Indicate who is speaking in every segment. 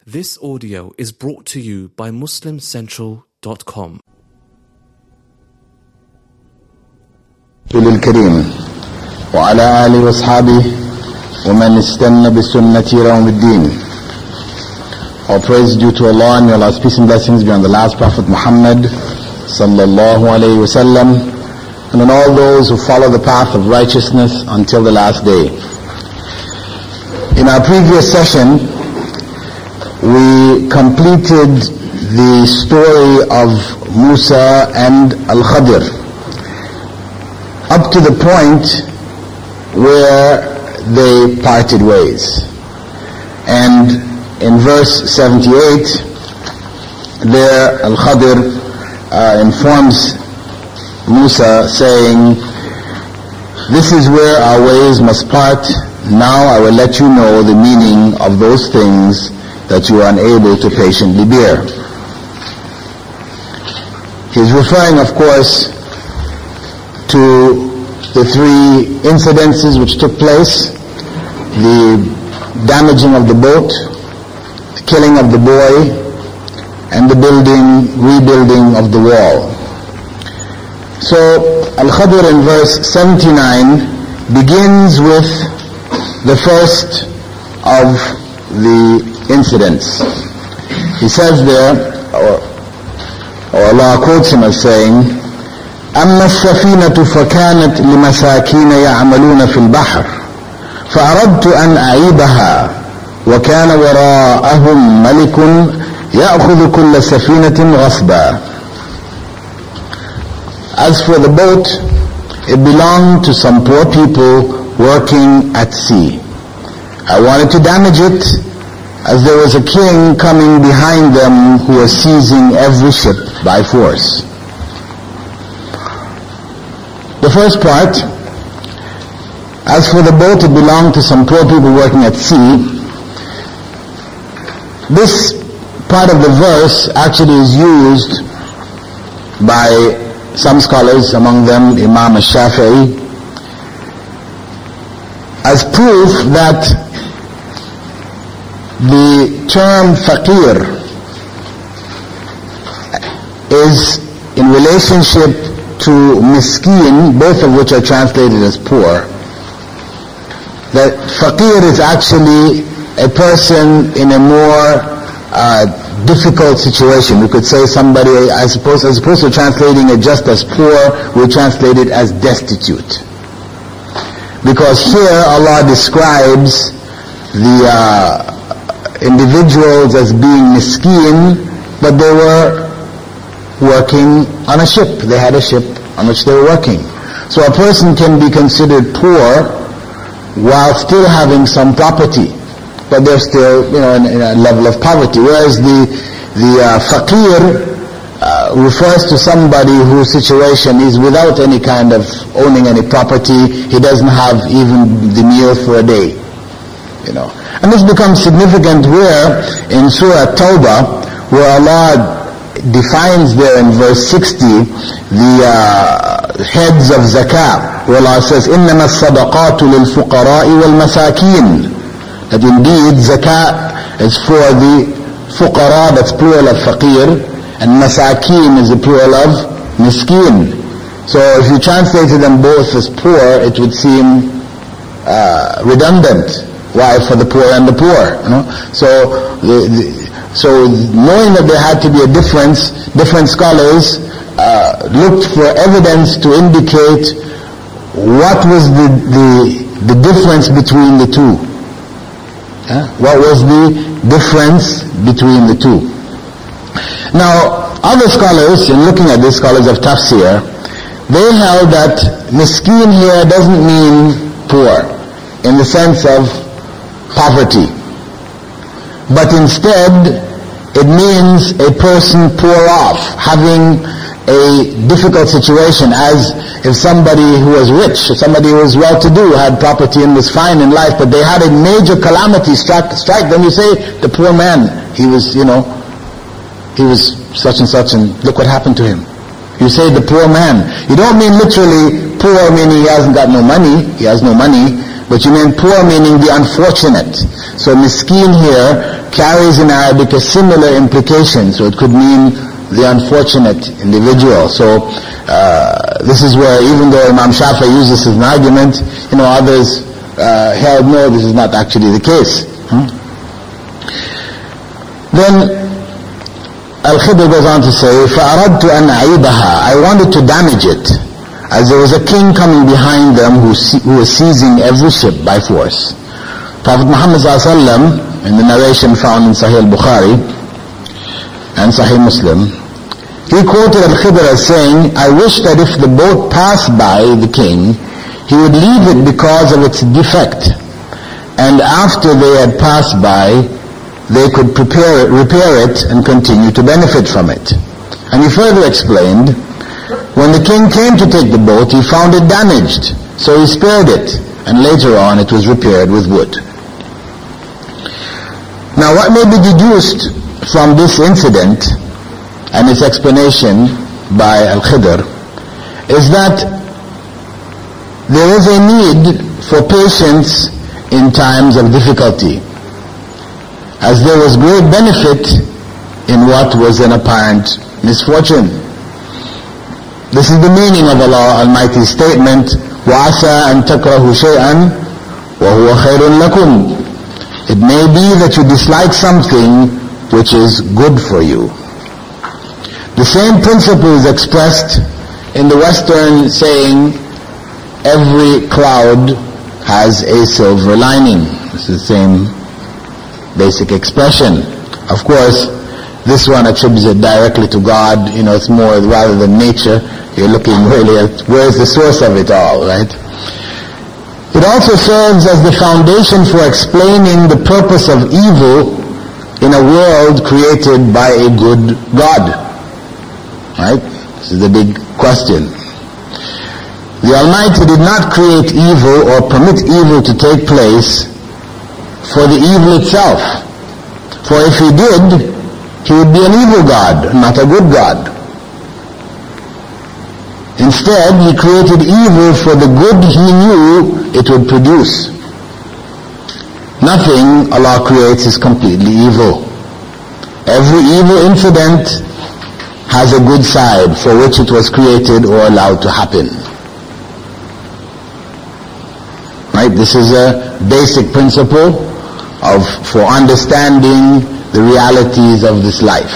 Speaker 1: This audio is brought to you by MuslimCentral.com.
Speaker 2: الكريم وعلى آله وأصحابه ومن استنى بسنة يوم الدين. All praise due to Allah, and may Allah's peace and blessings be on the last Prophet Muhammad sallallahu alayhi wa sallam, and on all those who follow the path of righteousness until the last day. In our previous session, we completed the story of Musa and Al-Khadir up to the point where they parted ways. And in verse 78, there Al-Khadir informs Musa, saying, "This is where our ways must part. Now I will let you know the meaning of those things that you are unable to patiently bear." He's referring, of course, to the three incidences which took place: the damaging of the boat, the killing of the boy, and the rebuilding of the wall. So Al-Khadir in verse 79 begins with the first of the incidents. He says there, or Allah quotes him as saying, أما السفينة فكانت لمساكين يعملون في البحر فأردت أن أعيبها وكان وراءهم ملك يأخذ كل سفينة غصبا. As for the boat, it belonged to some poor people working at sea. I wanted to damage it, as there was a king coming behind them who was seizing every ship by force. The first part, as for the boat, it belonged to some poor people working at sea. This part of the verse actually is used by some scholars, among them Imam al-Shafi'i, as proof that the term faqir is in relationship to miskeen, both of which are translated as poor. That faqir is actually a person in a more difficult situation. We could say somebody, as opposed to translating it just as poor, we translate it as destitute. Because here Allah describes the individuals as being miskeen, but they were working on a ship. They had a ship on which they were working. So a person can be considered poor while still having some property, but they're still, in a level of poverty. Whereas the faqir refers to somebody whose situation is without any kind of owning any property. He doesn't have even the meal for a day. And this becomes significant where in Surah Tawbah, where Allah defines there in verse 60 the heads of zakah, where Allah says, إِنَّمَا الصَّدَقَاتُ لِلْفُقَرَاءِ وَالْمَسَاكِينَ, that indeed zakah is for the fuqara, that's plural of faqir, and masakeen is the plural of miskeen. So if you translated them both as poor, it would seem redundant. Why? For the poor and the poor. So knowing that there had to be a difference, different scholars looked for evidence to indicate what was the difference between the two. What was the difference between the two? Now, other scholars, in looking at this, scholars of tafsir, they held that miskeen here doesn't mean poor in the sense of poverty, but instead it means a person poor off, having a difficult situation, as if somebody who was rich, if somebody who was well-to-do, had property and was fine in life, but they had a major calamity strike them. You say, the poor man, he was such and such, and look what happened to him. You say the poor man. You don't mean literally poor meaning he hasn't got no money, he has no money, but you mean poor meaning the unfortunate. So miskeen here carries in Arabic a similar implication. So it could mean the unfortunate individual. So this is where, even though Imam Shafi'i uses this as an argument, others held no, this is not actually the case. Then Al-Khidr goes on to say, فَأَرَدْتُ أَنْ أَعِيبَهَا, I wanted to damage it, as there was a king coming behind them who was seizing every ship by force. Prophet Muhammad ﷺ, in the narration found in Sahih al-Bukhari and Sahih Muslim, he quoted Al-Khidr as saying, I wish that if the boat passed by the king, he would leave it because of its defect, and after they had passed by, they could repair it and continue to benefit from it. And he further explained, when the king came to take the boat, he found it damaged, so he spared it, and later on it was repaired with wood. Now what may be deduced from this incident and its explanation by Al-Khidr is that there is a need for patience in times of difficulty, as there was great benefit in what was an apparent misfortune. This is the meaning of Allah Almighty's statement, وَعَسَىٰ أَن تَكْرَهُ شَيْئًا وَهُوَ خَيْرٌ لَكُمْ. It may be that you dislike something which is good for you. The same principle is expressed in the Western saying, every cloud has a silver lining. This is the same basic expression. Of course, this one attributes it directly to God. It's more rather than nature. You're looking really at where's the source of it all, right? It also serves as the foundation for explaining the purpose of evil in a world created by a good God. Right? This is the big question. The Almighty did not create evil or permit evil to take place for the evil itself. For if He did, He would be an evil God, not a good God. Instead, He created evil for the good He knew it would produce. Nothing Allah creates is completely evil. Every evil incident has a good side for which it was created or allowed to happen. Right? This is a basic principle for understanding the realities of this life,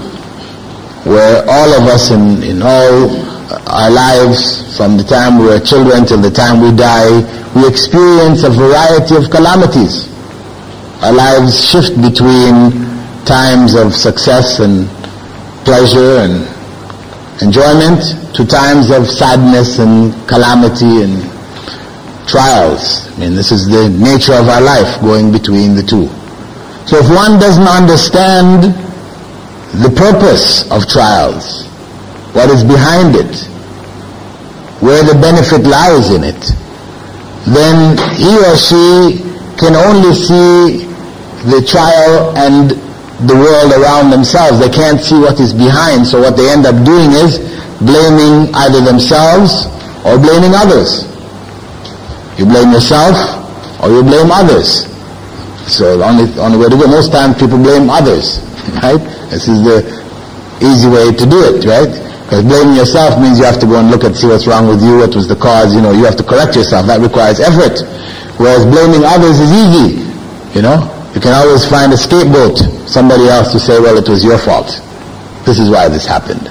Speaker 2: where all of us in all our lives, from the time we are children till the time we die, we experience a variety of calamities. Our lives shift between times of success and pleasure and enjoyment to times of sadness and calamity and trials. This is the nature of our life, going between the two. So if one doesn't understand the purpose of trials, what is behind it, where the benefit lies in it, then he or she can only see the trial and the world around themselves. They can't see what is behind. So what they end up doing is blaming either themselves or blaming others. You blame yourself or you blame others. So the only way to go, most times people blame others, right? This is the easy way to do it, right? Because blaming yourself means you have to go and look and see what's wrong with you, what was the cause, you have to correct yourself. That requires effort. Whereas blaming others is easy, You can always find a scapegoat, somebody else to say, well, it was your fault. This is why this happened.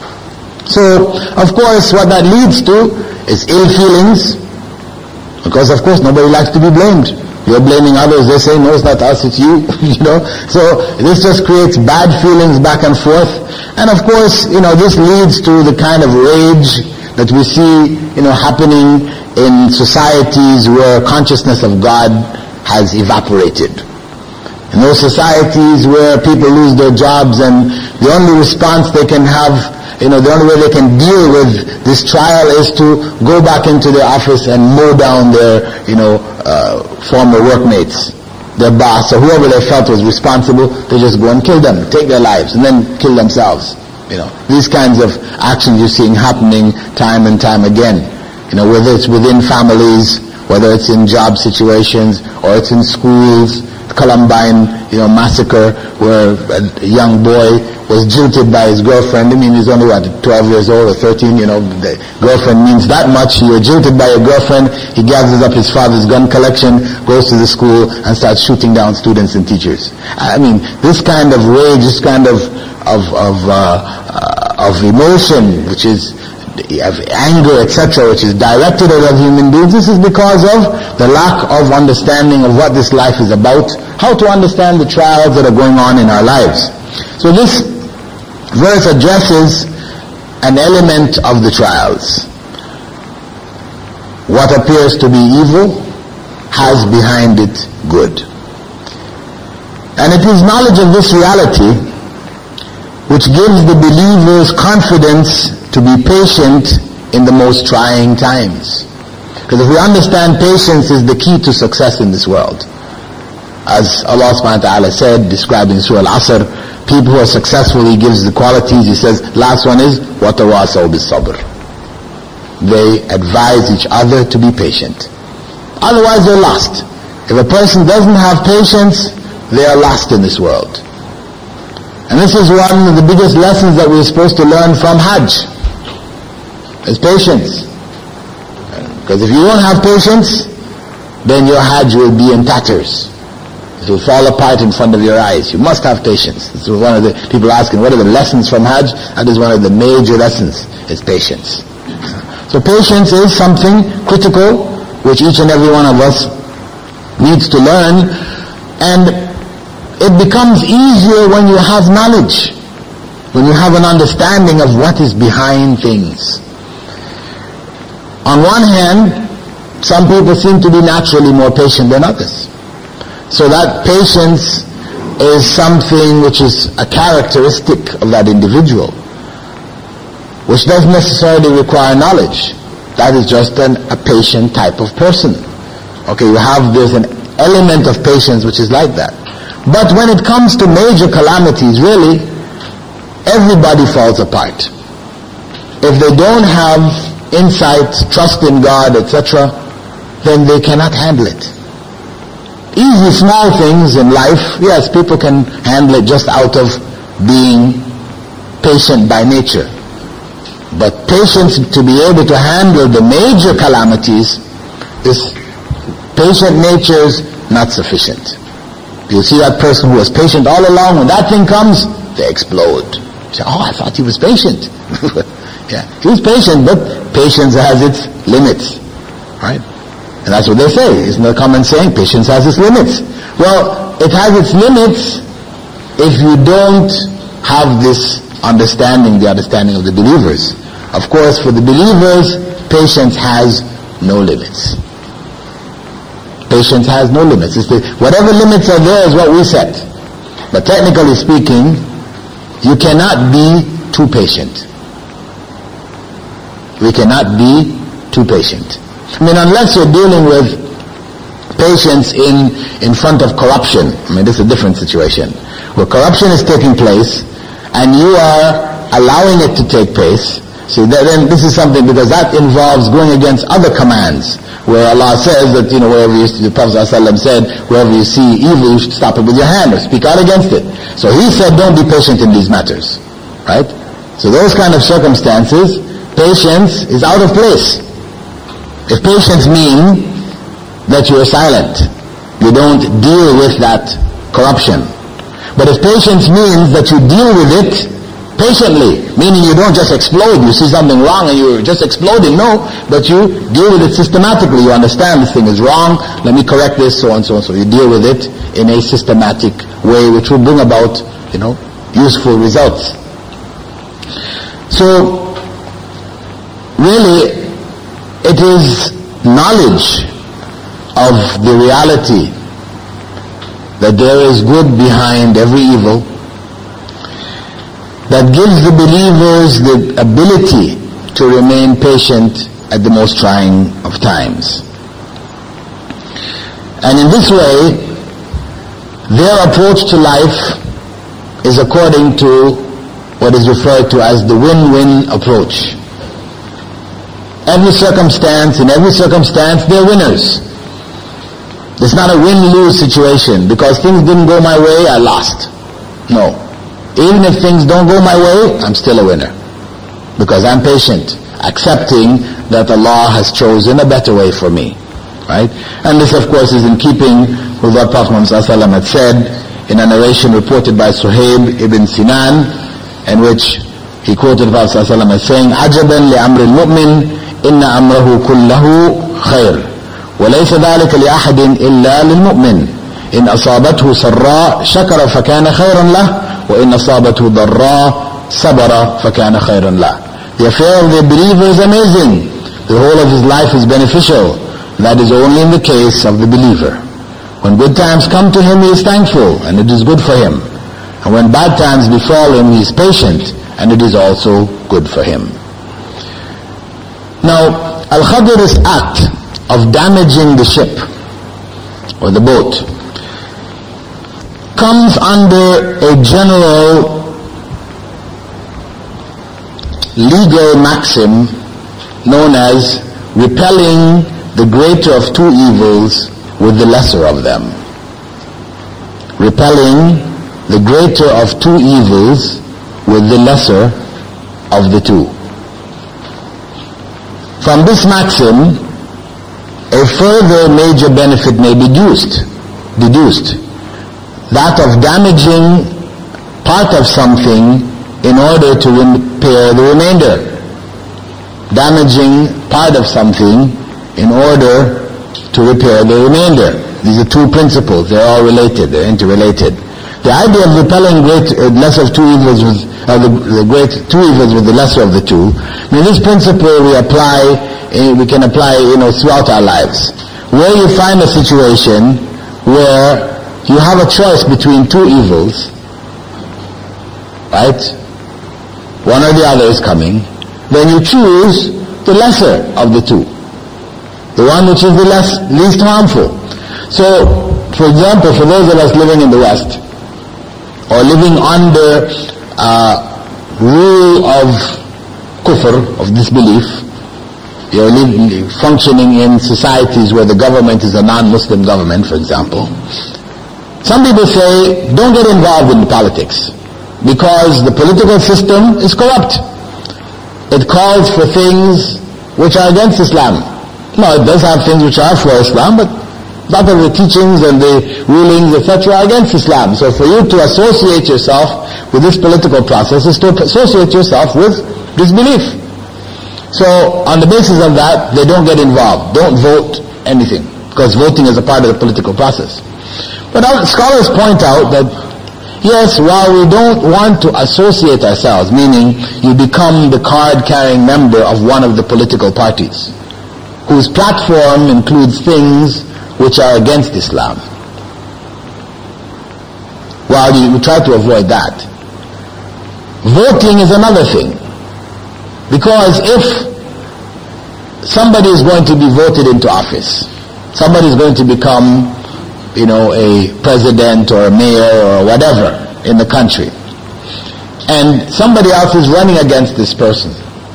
Speaker 2: So, of course, what that leads to is ill feelings, because of course nobody likes to be blamed. You're blaming others, they say, no, it's not us, it's you, So this just creates bad feelings back and forth. And of course, this leads to the kind of rage that we see, happening in societies where consciousness of God has evaporated. In those societies where people lose their jobs and the only response they can have, the only way they can deal with this trial is to go back into their office and mow down their, former workmates, their boss, or whoever they felt was responsible. They just go and kill them, take their lives, and then kill themselves. These kinds of actions you're seeing happening time and time again. Whether it's within families, whether it's in job situations or it's in schools. Columbine, massacre, where a young boy was jilted by his girlfriend. I mean, he's only 12 years old or 13, the girlfriend means that much. You were jilted by your girlfriend. He gathers up his father's gun collection, goes to the school and starts shooting down students and teachers. I mean, this kind of rage, this kind of emotion, which is of anger, etc., which is directed at human beings, this is because of the lack of understanding of what this life is about, how to understand the trials that are going on in our lives. So this verse addresses an element of the trials. What appears to be evil has behind it good. And it is knowledge of this reality which gives the believers confidence to be patient in the most trying times. Because if we understand patience is the key to success in this world. As Allah subhanahu wa ta'ala said, describing Surah Al-Asr, people who are successful, He gives the qualities. He says, last one is, وَتَوَاسَوْا بِالصَّبْرِ. They advise each other to be patient. Otherwise they're lost. If a person doesn't have patience, they are lost in this world. And this is one of the biggest lessons that we're supposed to learn from Hajj. Is patience. Because if you don't have patience, then your Hajj will be in tatters. It will fall apart in front of your eyes. You must have patience. This is one of the people asking, what are the lessons from Hajj? That is one of the major lessons, is patience. So patience is something critical, which each and every one of us needs to learn. And it becomes easier when you have knowledge, when you have an understanding of what is behind things. On one hand, some people seem to be naturally more patient than others. So that patience is something which is a characteristic of that individual, which doesn't necessarily require knowledge. That is just a patient type of person. Okay, there's an element of patience which is like that. But when it comes to major calamities, really, everybody falls apart. If they don't have insight, trust in God, etc., then they cannot handle it. Easy, small things in life, yes, people can handle it just out of being patient by nature. But patience to be able to handle the major calamities is patient nature's not sufficient. You'll see that person who was patient all along, when that thing comes, they explode. You say, I thought he was patient. Yeah, he was patient, but patience has its limits. Right? And that's what they say. Isn't there a common saying? Patience has its limits. Well, it has its limits if you don't have this understanding, the understanding of the believers. Of course, for the believers, patience has no limits. Patience has no limits. Whatever limits are there is what we set. But technically speaking, you cannot be too patient. We cannot be too patient. I mean, unless you're dealing with patience in front of corruption. I mean, this is a different situation. Where corruption is taking place, and you are allowing it to take place. See, then this is something, because that involves going against other commands, where Allah says that, wherever the Prophet ﷺ said, wherever you see evil, you should stop it with your hand, or speak out against it. So He said, don't be patient in these matters. Right? So those kind of circumstances, patience is out of place. If patience means that you are silent, you don't deal with that corruption. But if patience means that you deal with it patiently, meaning you don't just explode, you see something wrong and you're just exploding, no, but you deal with it systematically. You understand this thing is wrong, let me correct this, so on, so on. So you deal with it in a systematic way which will bring about, useful results. So, really, it is knowledge of the reality that there is good behind every evil that gives the believers the ability to remain patient at the most trying of times. And in this way, their approach to life is according to what is referred to as the win-win approach. every circumstance, in every circumstance, they're winners. It's not a win-lose situation. Because things didn't go my way, I lost. No. Even if things don't go my way, I'm still a winner. Because I'm patient, accepting that Allah has chosen a better way for me. Right? And this, of course, is in keeping with what Prophet Muhammad ﷺ had said in a narration reported by Suhaib ibn Sinan, in which he quoted Prophet ﷺ as saying, عَجَبًا لِأَمْرِ الْمُؤْمِنِ إِنَّ أَمْرَهُ كُلَّهُ خَيْرٌ وَلَيْسَ ذَلِكَ لِأَحَدٍ إِلَّا لِلْمُؤْمِنِ إِنْ أَصَابَتْهُ سَرَّاء شَكَرَ فَكَانَ خَيْرًا لَهُ وَإِنْ أَصَابَتْهُ ضَرَّاء صَبَرَ فَكَانَ خَيْرًا لَهُ. The affair of the believer is amazing. The whole of his life is beneficial. That is only in the case of the believer. When good times come to him, he is thankful, and it is good for him. And when bad times befall him, he is patient, and it is also good for him. Now, Al-Khadir's act of damaging the ship, or the boat, comes under a general legal maxim known as repelling the greater of two evils with the lesser of them. Repelling the greater of two evils with the lesser of the two. From this maxim, a further major benefit may be deduced. That of damaging part of something in order to repair the remainder. Damaging part of something in order to repair the remainder. These are two principles. They're all related. They're interrelated. The idea of repelling lesser of two evils with the great two evils with the lesser of the two. I mean, this principle we can apply, throughout our lives. Where you find a situation where you have a choice between two evils, right? One or the other is coming. Then you choose the lesser of the two. The one which is the least harmful. So, for example, for those of us living in the West, or living under rule of kufr, of disbelief, you're functioning in societies where the government is a non-Muslim government, for example. Some people say, don't get involved in politics, because the political system is corrupt. It calls for things which are against Islam. No, it does have things which are for Islam, but a lot of the teachings and the rulings, etc., are against Islam. So for you to associate yourself with this political process is to associate yourself with disbelief. So on the basis of that, they don't get involved. Don't vote anything, because voting is a part of the political process. But scholars point out that, yes, while we don't want to associate ourselves, meaning you become the card-carrying member of one of the political parties, whose platform includes things which are against Islam. While you try to avoid that, voting is another thing. Because if somebody is going to be voted into office, somebody is going to become, a president or a mayor or whatever in the country, and somebody else is running against this person,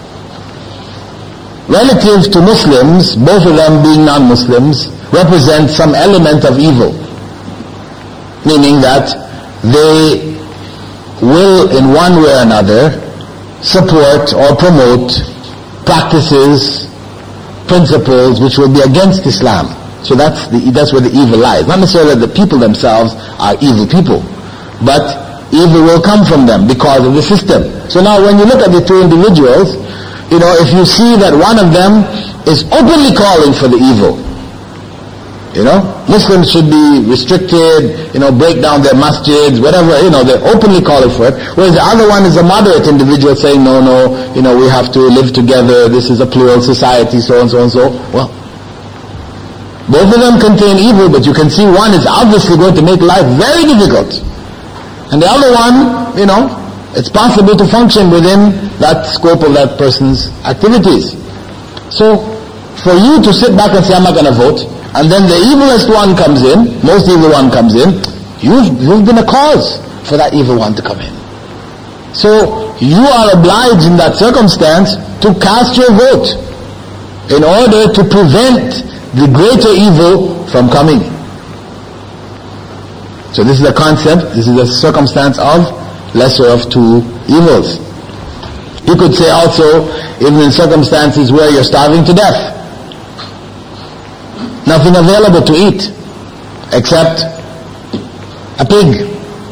Speaker 2: relative to Muslims, both of them being non-Muslims, represent some element of evil. Meaning that they will, in one way or another, support or promote practices, principles which will be against Islam. So that's where the evil lies. Not necessarily that the people themselves are evil people, but evil will come from them because of the system. So now when you look at the two individuals, if you see that one of them is openly calling for the evil, Muslims should be restricted, break down their masjids, whatever, they're openly calling for it. Whereas the other one is a moderate individual saying, no, we have to live together, this is a plural society, so and so and so. Well, both of them contain evil, but you can see one is obviously going to make life very difficult. And the other one, it's possible to function within that scope of that person's activities. So, for you to sit back and say, I'm not going to vote, and then the evilest one comes in, most evil one comes in, you've been a cause for that evil one to come in. So, you are obliged in that circumstance to cast your vote. in order to prevent the greater evil from coming. So this is a concept, this is a circumstance of lesser of two evils. You could say also, even in circumstances where you're starving to death, nothing available to eat except a pig.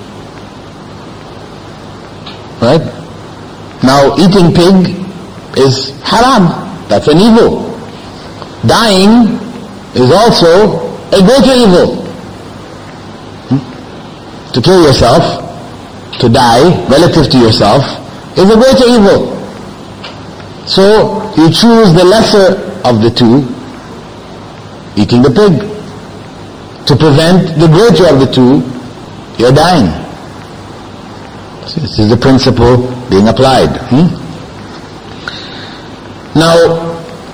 Speaker 2: Right? Now eating pig is haram. That's an evil. Dying is also a greater evil. To kill yourself, to die relative to yourself, is a greater evil. So you choose the lesser of the two, eating the pig. To prevent the greater of the two, you're dying. So this is the principle being applied. Now,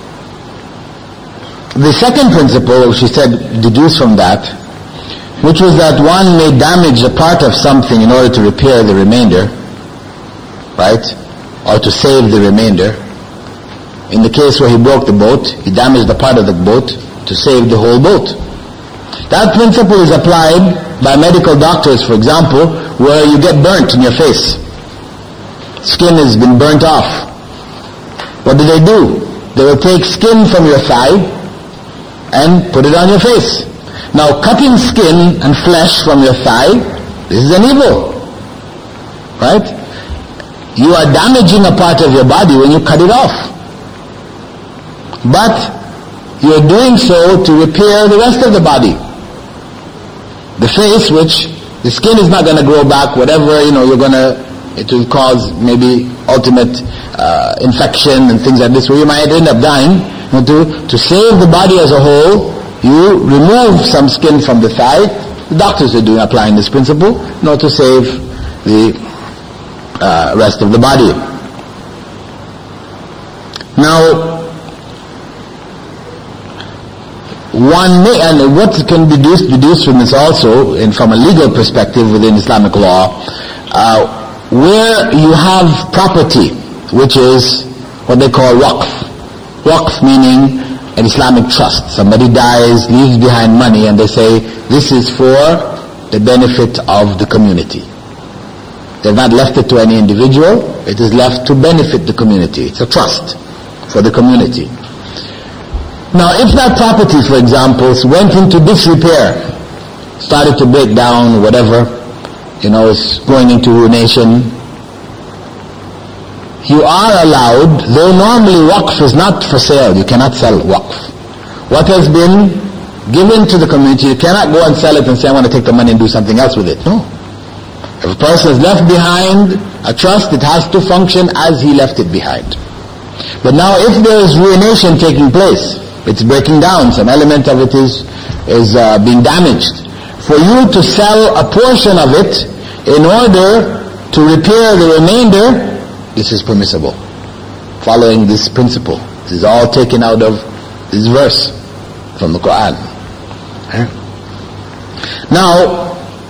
Speaker 2: the second principle, which he said, deduced from that, which was that one may damage a part of something in order to repair the remainder, right? Or to save the remainder. In the case where he broke the boat, he damaged a part of the boat to save the whole boat. That principle is applied by medical doctors, for example, where you get burnt in your face. Skin has been burnt off. What do? They will take skin from your thigh and put it on your face. Now, cutting skin and flesh from your thigh, this is an evil. Right? You are damaging a part of your body when you cut it off. But you are doing so to repair the rest of the body. The face, which the skin is not going to grow back, whatever, it will cause maybe ultimate infection and things like this, where you might end up dying. To save the body as a whole, you remove some skin from the thigh. The doctors are applying this principle, to save the rest of the body. Now, one may, and what can be deduced from this also, and from a legal perspective within Islamic law, where you have property, which is what they call waqf. Waqf meaning an Islamic trust. Somebody dies, leaves behind money, and they say, this is for the benefit of the community. They've not left it to any individual, it is left to benefit the community. It's a trust for the community. Now, if that property, for example, went into disrepair, started to break down, whatever, is going into ruination, you are allowed, though normally waqf is not for sale, you cannot sell waqf. What has been given to the community, you cannot go and sell it and say, I want to take the money and do something else with it. No. If a person has left behind a trust, it has to function as he left it behind. But now if there is ruination taking place, it's breaking down, some element of it is being damaged. For you to sell a portion of it in order to repair the remainder, this is permissible, following this principle. This is all taken out of this verse from the Quran. Now,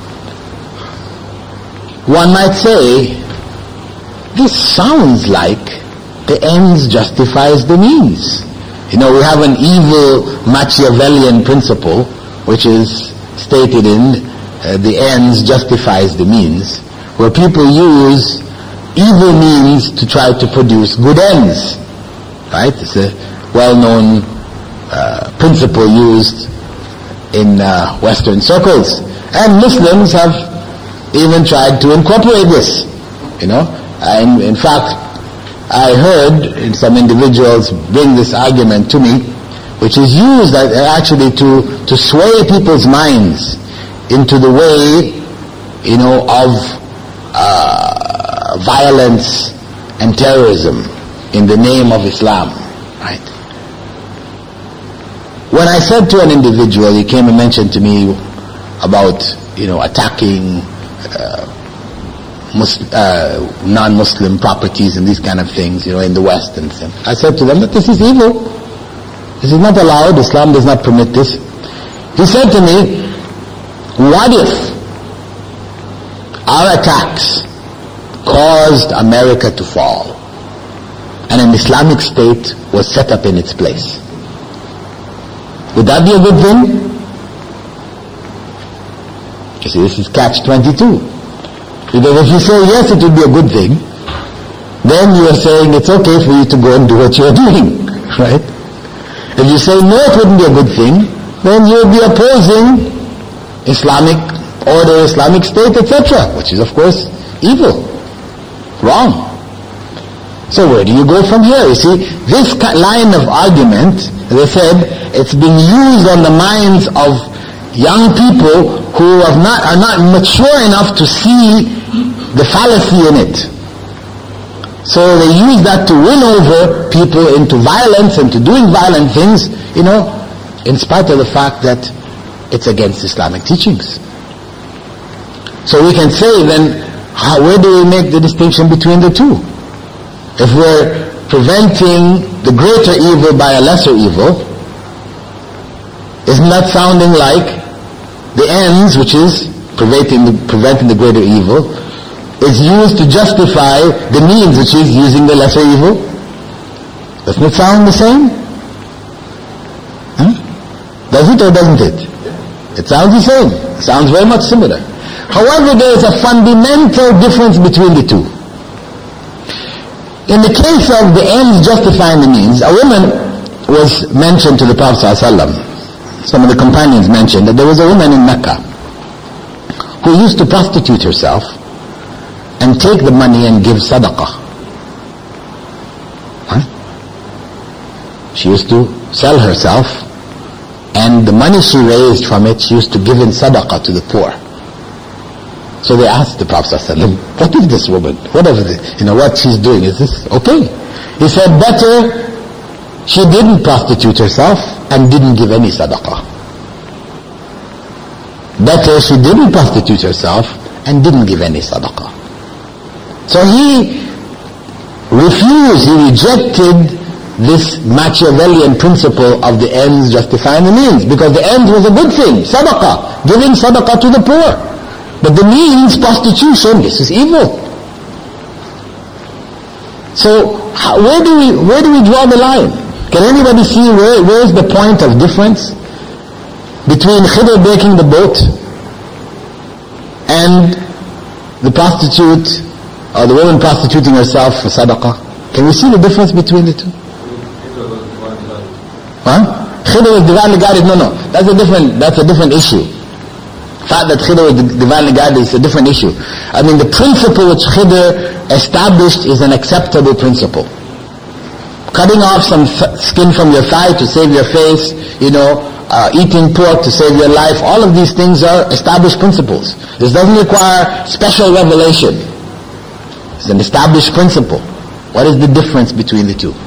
Speaker 2: one might say, this sounds like the ends justifies the means. We have an evil Machiavellian principle, which is stated in the ends justifies the means, where people use evil means to try to produce good ends. Right? It's a well-known principle used in Western circles. And Muslims have even tried to incorporate this. And in fact, I heard some individuals bring this argument to me, which is used actually to sway people's minds into the way, of violence and terrorism in the name of Islam. Right? When I said to an individual, he came and mentioned to me about, attacking non-Muslim properties and these kind of things, in the West and stuff. I said to them that this is evil. This is not allowed. Islam does not permit this. He said to me, what if our attacks caused America to fall? and an Islamic state was set up in its place. Would that be a good thing? You see, this is catch-22. Because if you say yes, it would be a good thing, then you are saying it's okay for you to go and do what you are doing, right? If you say no, it wouldn't be a good thing, then you would be opposing Islamic order, Islamic state, etc., which is of course evil, wrong. So where do you go from here? You see, this line of argument, as I said, it's been used on the minds of young people who are not mature enough to see the fallacy in it. So they use that to win over people into violence and to doing violent things, in spite of the fact that it's against Islamic teachings. So we can say then, where do we make the distinction between the two? If we're preventing the greater evil by a lesser evil, isn't that sounding like the ends, which is preventing the greater evil, is used to justify the means, which is using the lesser evil? Doesn't it sound the same? Does it or doesn't it? It sounds the same. It sounds very much similar. However, there is a fundamental difference between the two. In the case of the ends justifying the means, a woman was mentioned to the Prophet ﷺ. Some of the companions mentioned that there was a woman in Mecca who used to prostitute herself and take the money and give sadaqah. She used to sell herself, and the money she raised from it, she used to give in sadaqah to the poor. So they asked the Prophet ﷺ, what is this woman? What she's doing, is this okay? He said, better she didn't prostitute herself and didn't give any sadaqah. Better she didn't prostitute herself and didn't give any sadaqah. So he rejected this Machiavellian principle of the ends justifying the means, because the ends was a good thing, sadaqah, giving sadaqah to the poor. But the means, prostitution, this is evil. So where do we draw the line? Can anybody see where is the point of difference between Khidr breaking the boat and the prostitute, or the woman prostituting herself for sadaqah? Can we see the difference between the two? Khidr was divinely guided? No. That's a different issue. The fact that Khidr was divinely guided is a different issue. The principle which Khidr established is an acceptable principle. Cutting off some skin from your thigh to save your face, eating pork to save your life, all of these things are established principles. This doesn't require special revelation. It's an established principle. What is the difference between the two?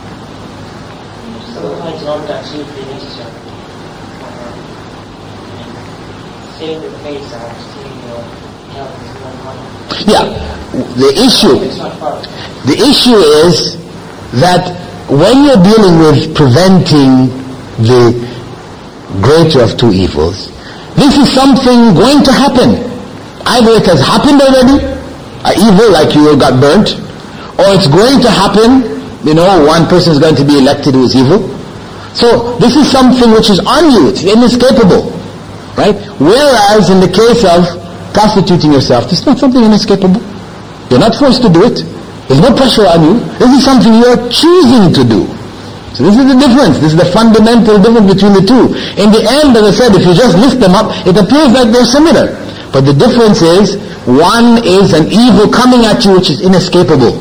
Speaker 2: Yeah, the issue is that when you're dealing with preventing the greater of two evils, this is something going to happen. Either it has happened already, an evil like you got burnt, or it's going to happen, one person is going to be elected who is evil. So this is something which is on you, it's inescapable, right? Whereas in the case of prostituting yourself, it's not something inescapable. You're not forced to do it. There's no pressure on you. This is something you are choosing to do. So this is the difference. This is the fundamental difference between the two. In the end, as I said, if you just list them up, it appears like they're similar. But the difference is, one is an evil coming at you which is inescapable.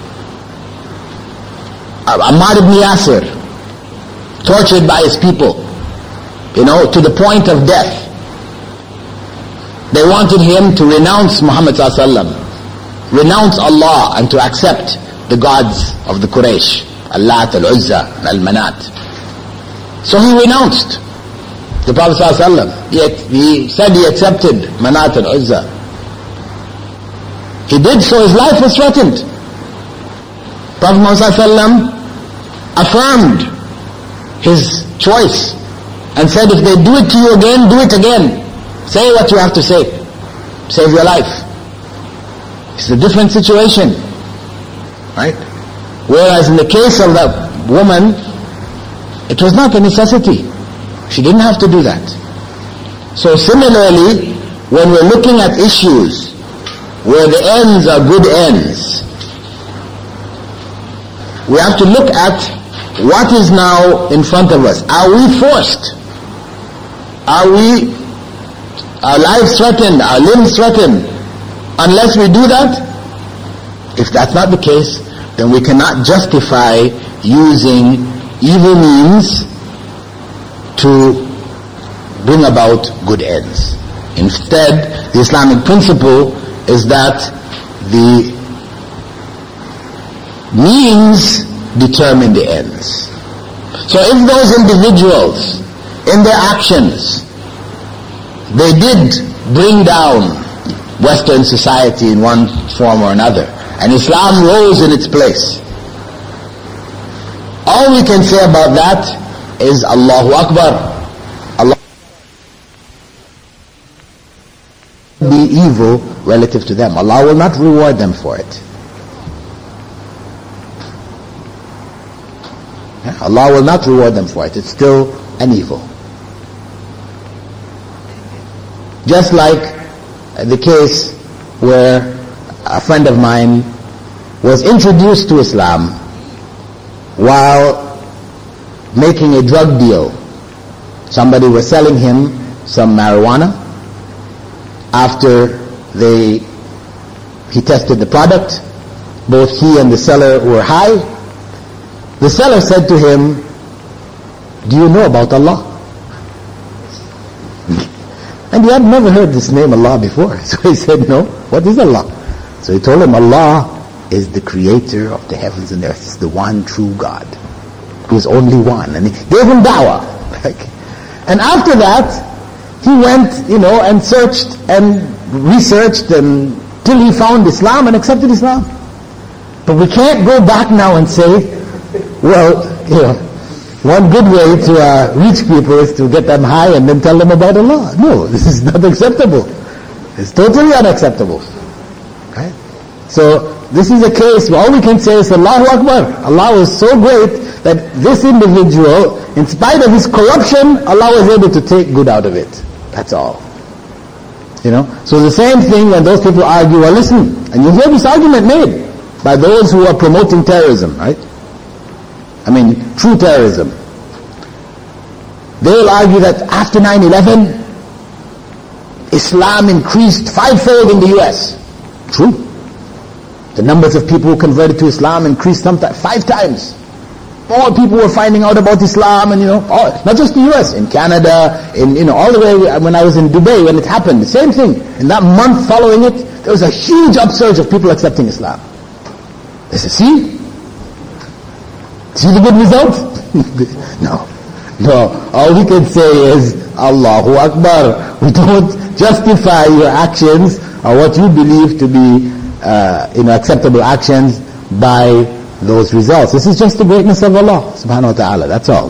Speaker 2: Ammar ibn Yasir, tortured by his people, to the point of death. They wanted him to renounce Muhammad ﷺ, renounce Allah, and to accept the gods of the Quraysh, Al-Lat, Al-Uzza, Al-Manat. So he renounced. The Prophet ﷺ, he said he accepted Manat and Uzza. He did so, his life was threatened. Prophet Muhammad ﷺ affirmed his choice and said, if they do it to you again, do it again. Say what you have to say. Save your life. It's a different situation. Right? Whereas in the case of that woman, it was not a necessity. She didn't have to do that. So similarly, when we're looking at issues where the ends are good ends, we have to look at what is now in front of us. Are we forced? Are our lives threatened, our limbs threatened, unless we do that? If that's not the case, then we cannot justify using evil means to bring about good ends. Instead, the Islamic principle is that the means determine the ends. So if those individuals, in their actions, they did bring down Western society in one form or another, and Islam rose in its place, all we can say about that is Allahu Akbar. Allah be evil relative to them. Allah will not reward them for it. Allah will not reward them for it. It's still an evil. Just like the case where a friend of mine was introduced to Islam while making a drug deal. Somebody was selling him some marijuana. After he tested the product, both he and the seller were high. The seller said to him, "Do you know about Allah?" And he had never heard this name Allah before. So he said, "No, what is Allah?" So he told him, Allah is the creator of the heavens and the earth. It's the one true God, who is only one. And he gave him dawah. And after that, he went, and searched and researched till he found Islam and accepted Islam. But we can't go back now and say, well, one good way to reach people is to get them high and then tell them about Allah. No, this is not acceptable. It's totally unacceptable. Right? So this is a case where all we can say is Allahu Akbar. Allah was so great that this individual, in spite of his corruption, Allah was able to take good out of it. That's all. So the same thing when those people argue, well listen, and you hear this argument made by those who are promoting terrorism, right? I mean, true terrorism. They will argue that after 9/11, Islam increased fivefold in the US. True. The numbers of people who converted to Islam increased 5 times. More people were finding out about Islam, and not just the US, in Canada, all the way when I was in Dubai when it happened, the same thing. In that month following it, there was a huge upsurge of people accepting Islam. They said, see the good result? No. All we can say is Allahu Akbar. We don't justify your actions or what you believe to be acceptable actions by those results. This is just the greatness of Allah subhanahu wa ta'ala. That's all.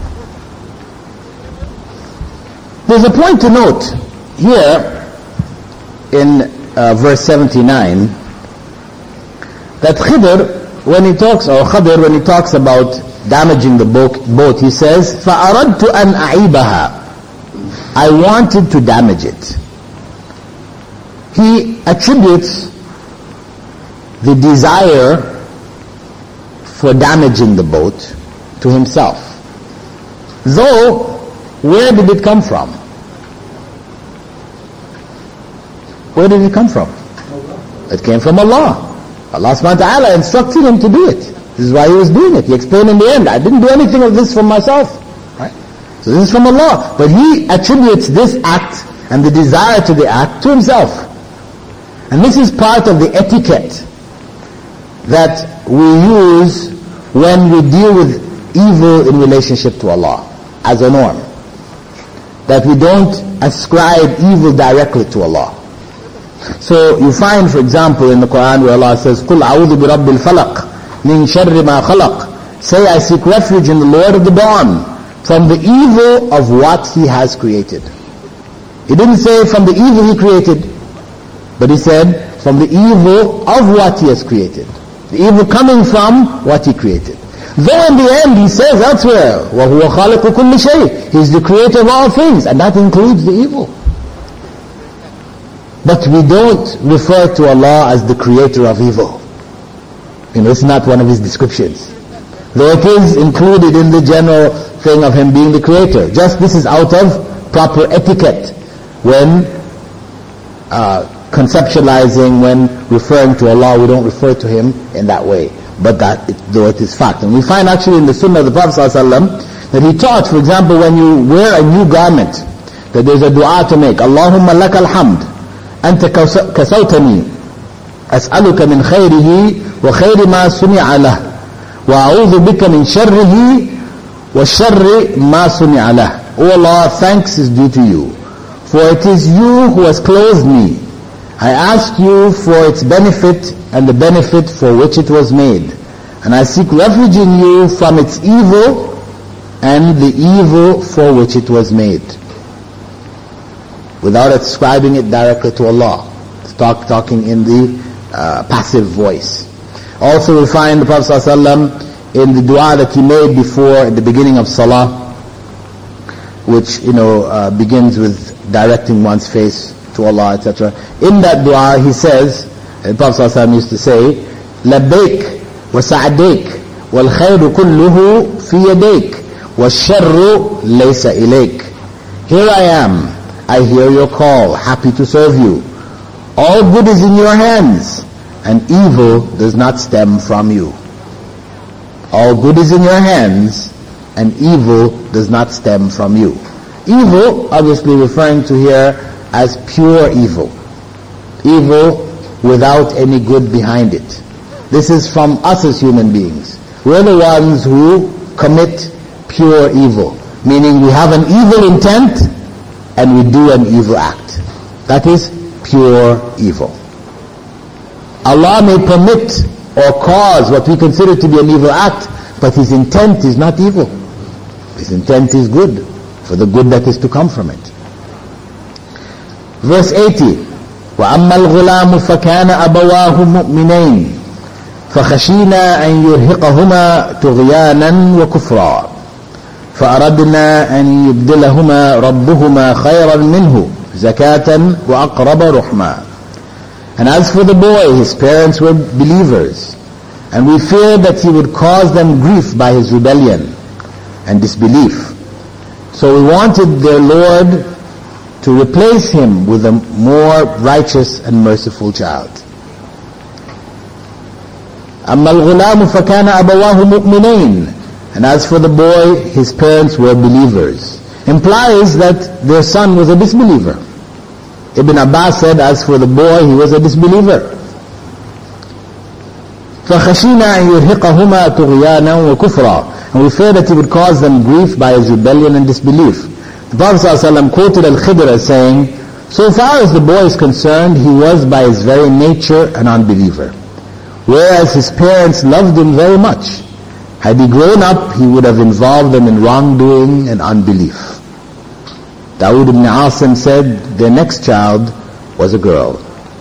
Speaker 2: There's a point to note here in verse 79 that Khidr, when he talks about damaging the boat, he says, فَأَرَدْتُ أَنْ أَعِيبَهَا, I wanted to damage it. He attributes the desire for damaging the boat to himself. Though, where did it come from? Where did it come from? It came from Allah. Allah subhanahu wa ta'ala instructed him to do it. This is why he was doing it. He explained in the end, I didn't do anything of this from myself. Right? So this is from Allah. But he attributes this act and the desire to the act to himself. And this is part of the etiquette that we use when we deal with evil in relationship to Allah as a norm. That we don't ascribe evil directly to Allah. So you find, for example, in the Quran where Allah says, قُلْ أَعُوذُ بِرَبِّ الْفَلَقِ مِنْ شَرِّ مَا خَلَقَ, say, I seek refuge in the Lord of the Dawn from the evil of what He has created. He didn't say from the evil He created, but He said from the evil of what He has created. The evil coming from what he created. Though in the end he says elsewhere, وَهُوَ خَالِقُ كُلِّ شَيْءٍ, He is the creator of all things, and that includes the evil. But we don't refer to Allah as the creator of evil. It's not one of His descriptions. Though it is included in the general thing of Him being the creator. Just this is out of proper etiquette when conceptualizing, when referring to Allah, we don't refer to Him in that way. But though it is fact. And we find actually in the Sunnah of the Prophet ﷺ that he taught, for example, when you wear a new garment, that there's a dua to make. Allahumma laka alhamd, anta kasawtani, as'aluka min khayrihi wa khayri ma sumi'a lah, wa a'udhu bika min sharrihi wa sharri ma sumi'a lah. O Allah, thanks is due to you, for it is you who has clothed me. I ask you for its benefit and the benefit for which it was made. And I seek refuge in you from its evil and the evil for which it was made. Without ascribing it directly to Allah. Talking in the passive voice. Also we find the Prophet ﷺ in the dua that he made before, at the beginning of Salah, which begins with directing one's face to Allah, etc. In that dua he says, the Prophet ﷺ used to say, لبيك وسعديك والخير كله في يديك والشر ليس إليك. Here I am, I hear your call, happy to serve you. All good is in your hands, and evil does not stem from you. All good is in your hands, and evil does not stem from you. Evil, obviously referring to here as pure evil. Evil without any good behind it. This is from us as human beings. We're the ones who commit pure evil. Meaning we have an evil intent and we do an evil act. That is pure evil. Allah may permit or cause what we consider to be an evil act, but His intent is not evil. His intent is good, for the good that is to come from it. Verse 80, وَأَمَّا الْغُلَامُ فَكَانَ أَبَوَاهُ مُؤْمِنَيْنِ فَخَشِينَا أَنْ يُرْهِقَهُمَا طُغْيَانًا وَكُفْرًا فَأَرَدْنَا أَنْ يُبْدِلَهُمَا رَبُّهُمَا خَيْرًا مِنْهُ زَكَاةً وَأَقْرَبَ رُحْمًا. And as for the boy, his parents were believers, and we feared that he would cause them grief by his rebellion and disbelief. So we wanted their Lord to replace him with a more righteous and merciful child. أَمَّا الْغُلَامُ فَكَانَ أَبَوَاهُ مُؤْمِنَيْنِ. And as for the boy, his parents were believers. Implies that their son was a disbeliever. Ibn Abbas said, as for the boy, he was a disbeliever. فَخَشِينَا أَن يُرْهِقَهُمَا طُغْيَانًا وَكُفْرًا. And we fear that he would cause them grief by his rebellion and disbelief. The Prophet ﷺ quoted Al-Khidr as saying, so far as the boy is concerned, he was by his very nature an unbeliever. Whereas his parents loved him very much. Had he grown up, he would have involved them in wrongdoing and unbelief. Dawood ibn Asim said their next child was a girl.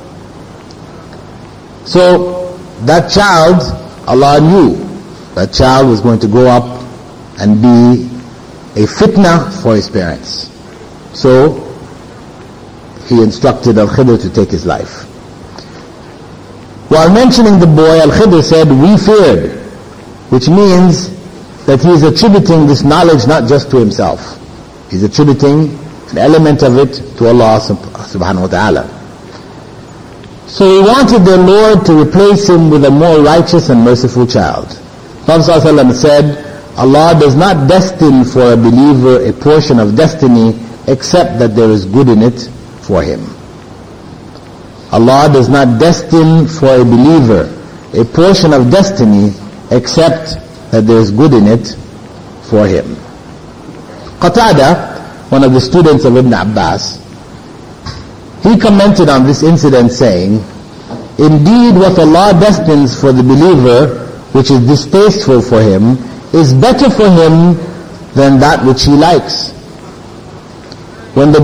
Speaker 2: So that child, Allah knew that child was going to grow up and be a fitna for his parents. So he instructed Al-Khidr to take his life. While mentioning the boy, Al-Khidr said, we feared, which means that he is attributing this knowledge not just to himself. He's attributing an element of it to Allah subhanahu wa ta'ala. So he wanted their Lord to replace him with a more righteous and merciful child. Prophet ﷺ said, Allah does not destine for a believer a portion of destiny except that there is good in it for him. Allah does not destine for a believer a portion of destiny except that there is good in it for him. Qatada, one of the students of Ibn Abbas, he commented on this incident saying, indeed what Allah destines for the believer, which is distasteful for him, is better for him than that which he likes. When the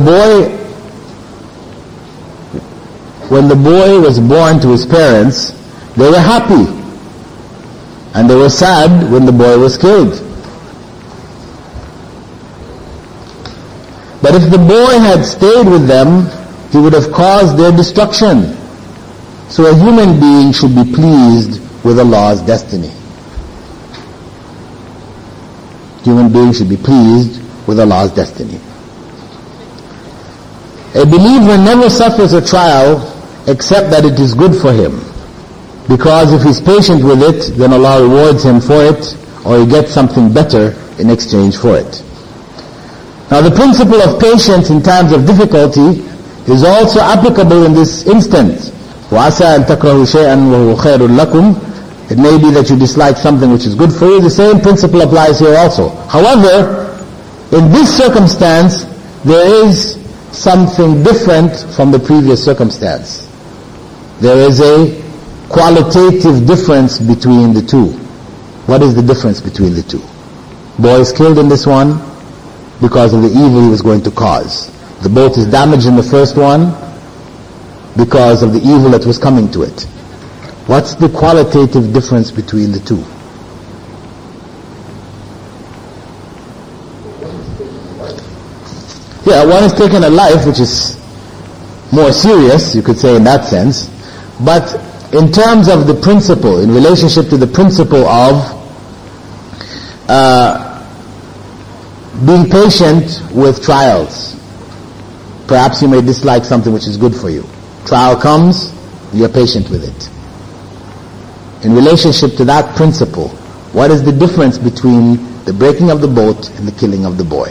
Speaker 2: boy was born to his parents, they were happy And they were sad when the boy was killed. But if the boy had stayed with them, he would have caused their destruction. So a human being should be pleased with Allah's destiny. Human being should be pleased with Allah's destiny. A believer never suffers a trial except that it is good for him. Because if he's patient with it, then Allah rewards him for it, or he gets something better in exchange for it. Now the principle of patience in times of difficulty is also applicable in this instance. وَعَسَىٰ أَن تَكْرَهُ شَيْئًا وَهُوَ خَيْرٌ لَكُمْ. It may be that you dislike something which is good for you. The same principle applies here also. However, in this circumstance, there is something different from the previous circumstance. There is a qualitative difference between the two. What is the difference between the two? Boy is killed in this one because of the evil he was going to cause. The boat is damaged in the first one because of the evil that was coming to it. What's the qualitative difference between the two? Yeah, one is taking a life, which is more serious, you could say in that sense. But in terms of the principle, in relationship to the principle of being patient with trials. Perhaps you may dislike something which is good for you. Trial comes, you're patient with it. In relationship to that principle, what is the difference between the breaking of the boat and the killing of the boy?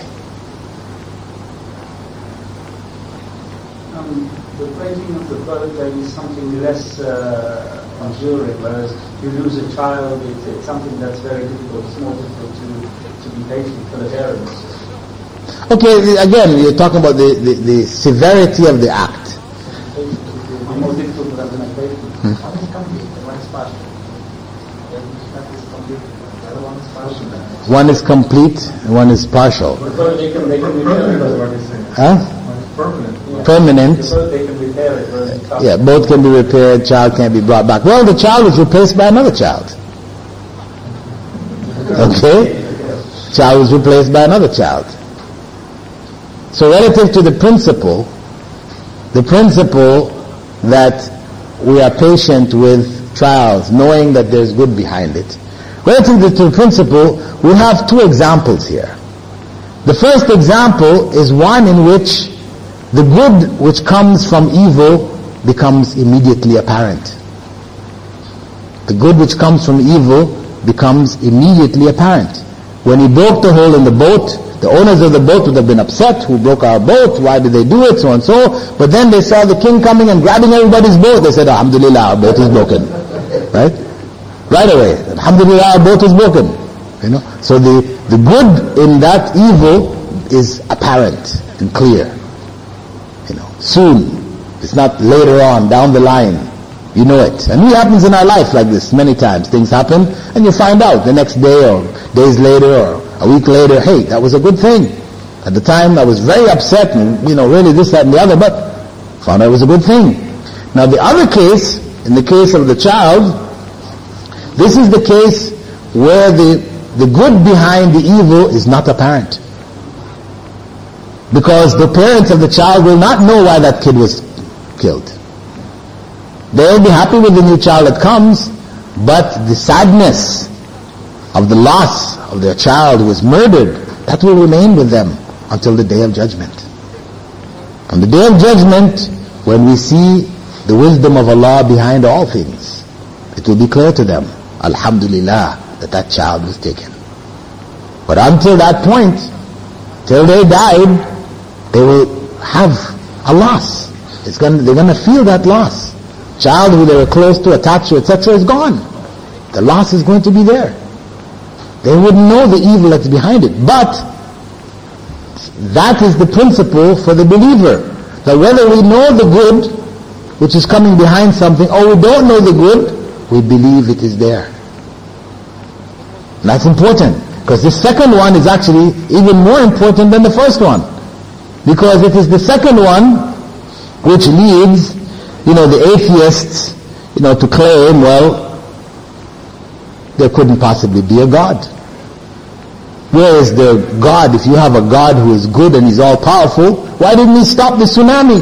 Speaker 3: The breaking of the boat, there is something less enduring, whereas you lose a child, it's something that's very difficult. It's more difficult to be patient for the parents.
Speaker 2: Okay, again, you're talking about the severity of the act.
Speaker 3: It's more difficult for them to make patient. One is complete, one is partial. That is complete, the other one is partial.
Speaker 2: One is complete, and one is partial.
Speaker 3: They can repair it.
Speaker 2: Huh?
Speaker 3: One is permanent. Yeah.
Speaker 2: Permanent.
Speaker 3: They can repair it.
Speaker 2: Yeah, both can be repaired, child can't be brought back. Well, the child was replaced by another child. Okay? Child was replaced by another child. So relative to the principle that we are patient with trials, knowing that there's good behind it. Relative to the principle, we have two examples here. The first example is one in which the good which comes from evil becomes immediately apparent. The good which comes from evil becomes immediately apparent. When he broke the hole in the boat, the owners of the boat would have been upset. Who broke our boat? Why did they do it? So and so. But then they saw the king coming and grabbing everybody's boat. They said, Alhamdulillah, our boat is broken. Right? Right away. Alhamdulillah, our boat is broken. You know? So the good in that evil is apparent and clear. You know, soon. It's not later on, down the line. You know it. And it happens in our life like this many times. Things happen and you find out the next day or days later or a week later, hey, that was a good thing. At the time I was very upset and, really this, that and the other, but found out it was a good thing. Now the other case, in the case of the child, this is the case where the good behind the evil is not apparent. Because the parents of the child will not know why that kid was killed. They'll be happy with the new child that comes, but the sadness of the loss of their child who was murdered, that will remain with them until the Day of Judgment. On the Day of Judgment, when we see the wisdom of Allah behind all things, it will be clear to them, Alhamdulillah, that child was taken. But until that point, till they died, they will have a loss. They're going to feel that loss. Child who they were close to, attached to, etc. is gone. The loss is going to be there. They wouldn't know the evil that's behind it. But that is the principle for the believer. That whether we know the good which is coming behind something or we don't know the good, we believe it is there. And that's important. Because the second one is actually even more important than the first one. Because it is the second one which leads, the atheists, to claim, well, there couldn't possibly be a God. Where is the God? If you have a God who is good and He's all-powerful, why didn't He stop the tsunami?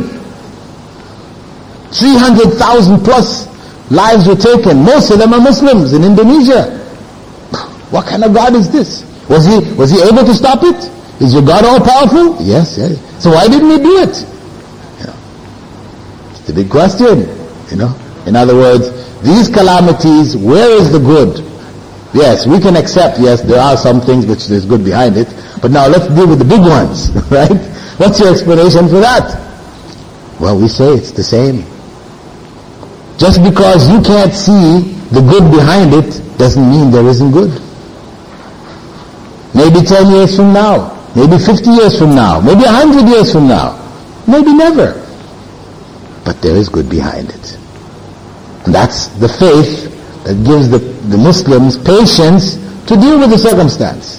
Speaker 2: 300,000 plus lives were taken. Most of them are Muslims in Indonesia. What kind of God is this? Was he able to stop it? Is your God all-powerful? Yes. So why didn't He do it? It's a big question. In other words, these calamities, where is the good? Yes, we can accept, yes, there are some things which there's good behind it, but now let's deal with the big ones, right? What's your explanation for that? Well, we say it's the same. Just because you can't see the good behind it doesn't mean there isn't good. Maybe 10 years from now, maybe 50 years from now, maybe 100 years from now, maybe never. But there is good behind it. And that's the faith that gives the Muslims patience to deal with the circumstance.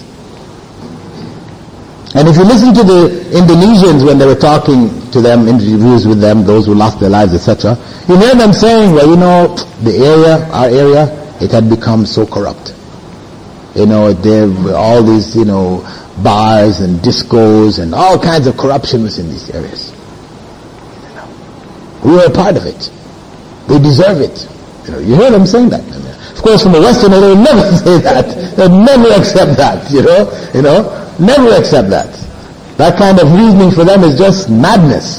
Speaker 2: And if you listen to the Indonesians when they were talking to them, interviews with them, those who lost their lives, etc., you hear them saying, well, our area, it had become so corrupt. There were all these, bars and discos and all kinds of corruption was in these areas. We were a part of it. We deserve it. You hear them saying that. Of course, from the Westerner, they will never say that. They'll never accept that, never accept that. That kind of reasoning for them is just madness,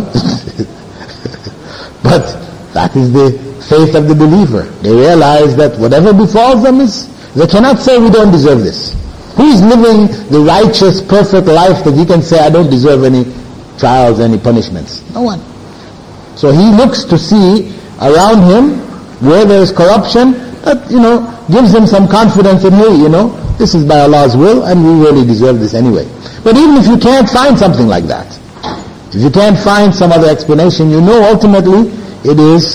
Speaker 2: But that is the faith of the believer. They realize that whatever befalls them they cannot say we don't deserve this. Who is living the righteous, perfect life that he can say, I don't deserve any trials, any punishments? No one. So he looks to see around him where there is corruption, that, gives him some confidence in, hey, this is by Allah's will and we really deserve this anyway. But even if you can't find something like that, if you can't find some other explanation, ultimately it is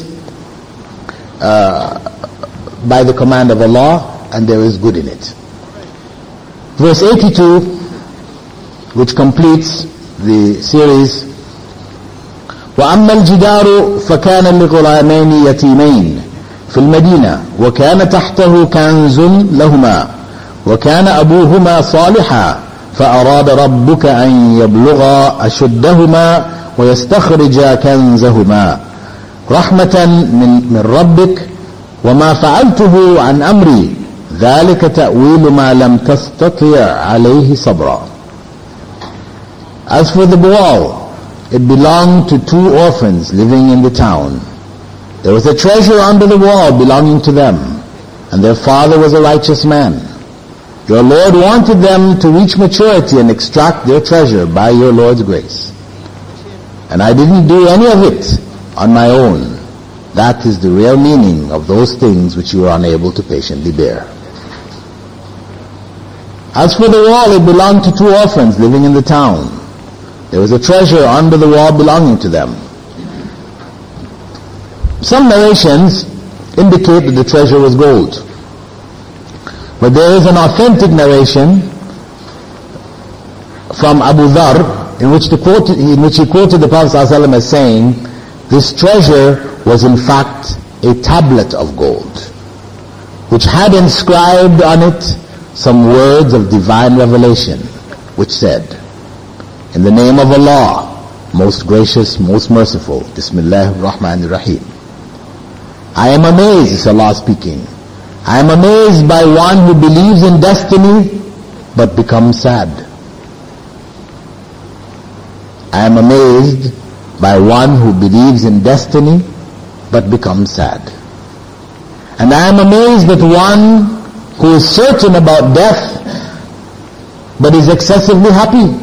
Speaker 2: by the command of Allah and there is good in it. Verse 82, which completes the series, وَأَمَّا الْجِدَارُ فَكَانَ لِغُلَامَيْنِ يَتِيمَيْنِ في المدينة وكان تحته كنز لهما وكان أبوهما صالحا فأراد ربك أن يبلغا أشدهما ويستخرجا كنزهما رحمة من ربك وما فعلته عن أمري ذلك تأويل ما لم تستطع عليه صبرا. As for the wall, it belonged to two orphans living in the town. There was a treasure under the wall belonging to them, and their father was a righteous man. Your Lord wanted them to reach maturity and extract their treasure by your Lord's grace. And I didn't do any of it on my own. That is the real meaning of those things which you are unable to patiently bear. As for the wall, it belonged to two orphans living in the town. There was a treasure under the wall belonging to them. Some narrations indicate that the treasure was gold. But there is an authentic narration from Abu Dharr in which he quoted the Prophet ﷺ as saying, this treasure was in fact a tablet of gold, which had inscribed on it some words of divine revelation, which said, in the name of Allah, most gracious, most merciful, Bismillah ar-Rahman ar-Rahim. I am amazed, is Allah speaking, I am amazed by one who believes in destiny but becomes sad. I am amazed by one who believes in destiny but becomes sad. And I am amazed at one who is certain about death but is excessively happy.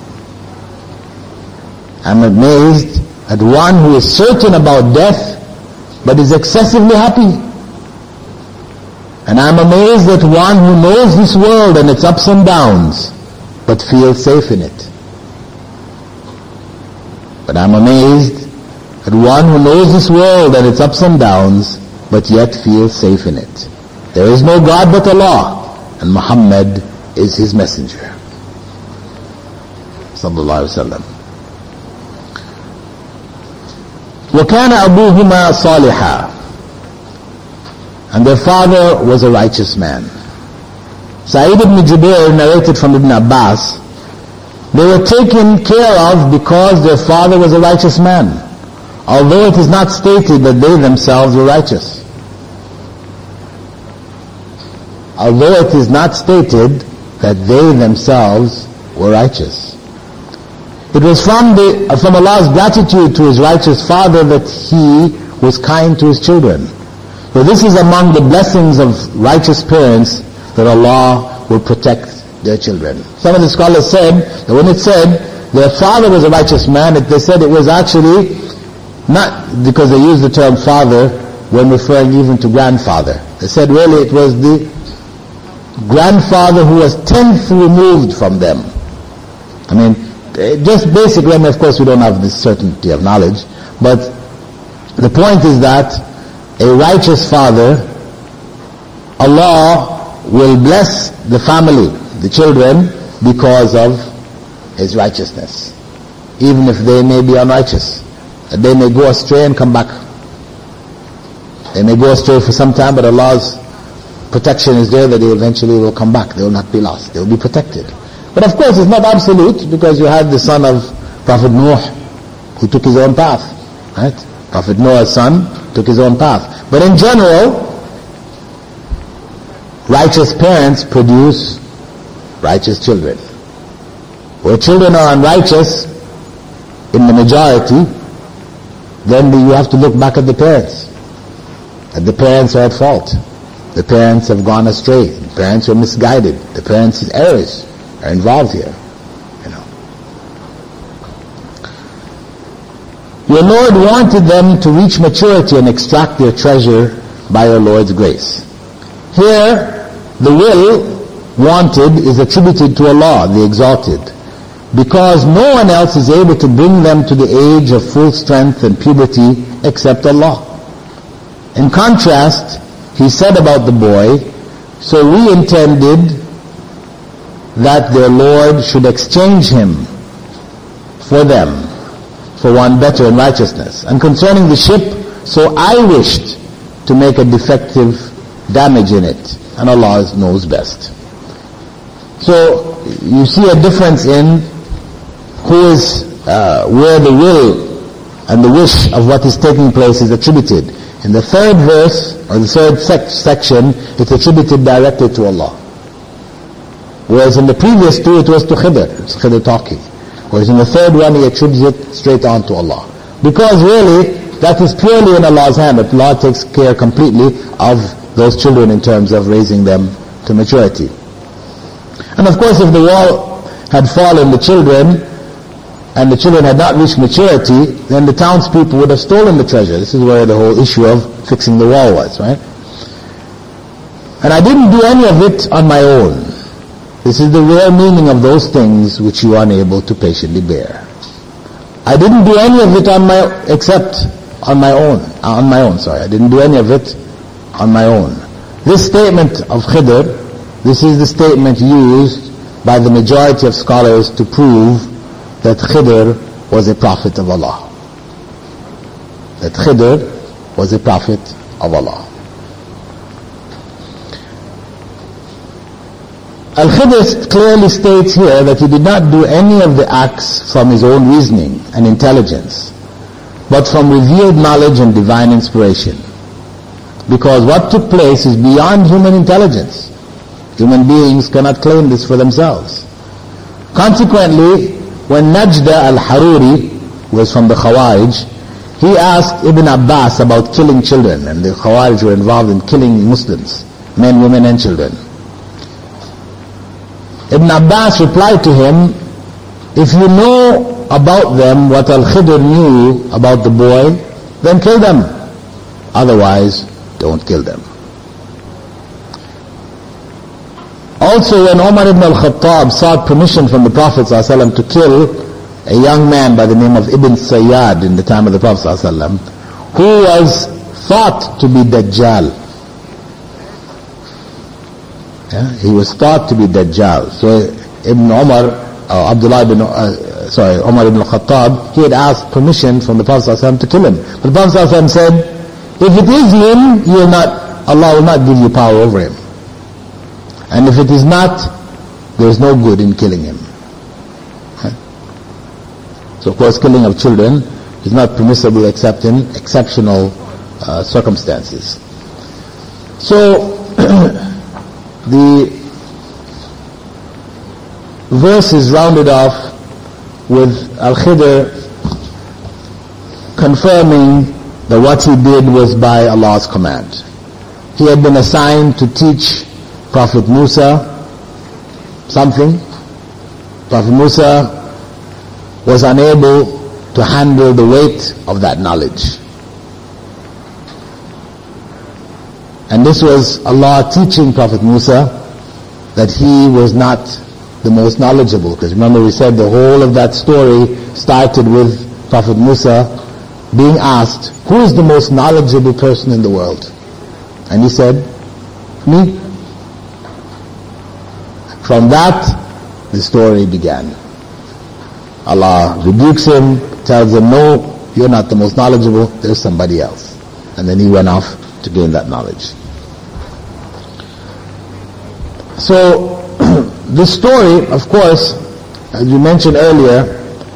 Speaker 2: I am amazed at one who is certain about death but is excessively happy. And I am amazed at one who knows this world and its ups and downs but feels safe in it. But I am amazed at one who knows this world and its ups and downs but yet feels safe in it. There is no God but Allah, and Muhammad is His messenger. Sallallahu Alaihi Wasallam. وَكَانَ أَبُوهُمَا صَالِحًا. and their father was a righteous man. Sa'id ibn Jubair narrated from Ibn Abbas, they were taken care of because their father was a righteous man, although it is not stated that they themselves were righteous. Although it is not stated that they themselves were righteous. It was from Allah's gratitude to His righteous father that He was kind to His children. So this is among the blessings of righteous parents, that Allah will protect their children. Some of the scholars said that when it said their father was a righteous man, they said it was actually not because they used the term father when referring even to grandfather. They said really it was the grandfather who was 10th removed from them. I mean, just basically, I mean, of course we don't have this certainty of knowledge, but the point is that a righteous father, Allah will bless the family, the children, because of His righteousness. Even if they may be unrighteous. They may go astray and come back. They may go astray for some time, but Allah's protection is there that they eventually will come back. They will not be lost. They will be protected. But of course it's not absolute, because you had the son of Prophet Nuh who took his own path. Right? Prophet Noah's son took his own path. But in general, righteous parents produce righteous children. Where children are unrighteous, in the majority, then you have to look back at the parents. That the parents are at fault. The parents have gone astray. The parents are misguided. The parents' errors are involved here. Your Lord wanted them to reach maturity and extract their treasure by your Lord's grace. Here, the will wanted is attributed to Allah, the Exalted, because no one else is able to bring them to the age of full strength and puberty except Allah. In contrast, He said about the boy, so we intended that their Lord should exchange him for them, for one better in righteousness. And concerning the ship, so I wished to make a defective damage in it, and Allah knows best. So you see a difference in who is, where the will and the wish of what is taking place is attributed. In the third verse, or the third section, it's attributed directly to Allah. Whereas in the previous two, it was to Khidr. It's Khidr talking. Whereas in the third one, he attributes it straight on to Allah. Because really, that is purely in Allah's hand. That Allah takes care completely of those children in terms of raising them to maturity. And of course, if the wall had fallen, the children had not reached maturity, then the townspeople would have stolen the treasure. This is where the whole issue of fixing the wall was, right? And I didn't do any of it on my own. This is the real meaning of those things which you are unable to patiently bear. I didn't do any of it except on my own. I didn't do any of it on my own. This statement of Khidr, this is the statement used by the majority of scholars to prove that Khidr was a prophet of Allah. That Khidr was a prophet of Allah. Al-Khidr clearly states here that he did not do any of the acts from his own reasoning and intelligence, but from revealed knowledge and divine inspiration. Because what took place is beyond human intelligence. Human beings cannot claim this for themselves. Consequently, when Najda al-Haruri was from the Khawarij, he asked Ibn Abbas about killing children, and the Khawarij were involved in killing Muslims, men, women and children. Ibn Abbas replied to him, if you know about them what Al-Khidr knew about the boy, then kill them. Otherwise, don't kill them. Also, when Umar ibn al-Khattab sought permission from the Prophet ﷺ to kill a young man by the name of Ibn Sayyad in the time of the Prophet ﷺ, who was thought to be Dajjal. He was thought to be Dajjal. So Umar ibn al-Khattab, he had asked permission from the Prophet ﷺ to kill him. But the Prophet ﷺ said, if it is him, you will not Allah will not give you power over him. And if it is not, there is no good in killing him. So of course killing of children is not permissible except in exceptional circumstances. So the verse is rounded off with Al-Khidr confirming that what he did was by Allah's command. He had been assigned to teach Prophet Musa something. Prophet Musa was unable to handle the weight of that knowledge. And this was Allah teaching Prophet Musa that he was not the most knowledgeable. Because remember we said the whole of that story started with Prophet Musa being asked, who is the most knowledgeable person in the world? And he said, me. From that, the story began. Allah rebukes him, tells him, no, you're not the most knowledgeable, there's somebody else. And then he went off to gain that knowledge. So, this story, of course, as you mentioned earlier,